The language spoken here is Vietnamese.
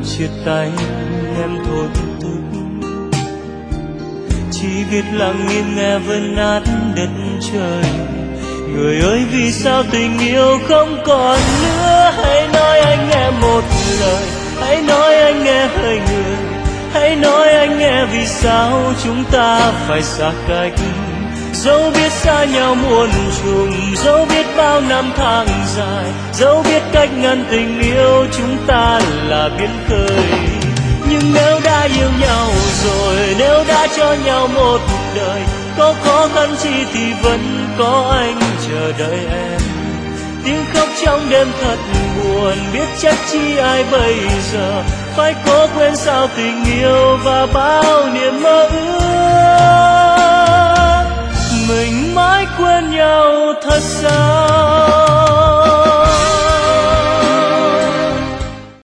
chia tay em thổn thức, chỉ biết lặng im nghe vỡ nát đất trời. Người ơi vì sao tình yêu không còn nữa, hãy nói anh nghe một lời, hãy nói anh nghe hơi người, hãy nói anh nghe vì sao chúng ta phải xa cách. Dẫu biết xa nhau muôn trùng, dẫu biết bao năm tháng dài, dẫu biết cách ngăn tình yêu chúng ta là biển khơi. Nhưng nếu đã yêu nhau rồi, nếu đã cho nhau một đời, có khó khăn chi thì vẫn có anh chờ đợi em. Tiếng khóc trong đêm thật buồn, biết trách chi ai bây giờ, phải cố quên sao tình yêu và bao niềm mơ ước. Mình mãi quên nhau thật sao?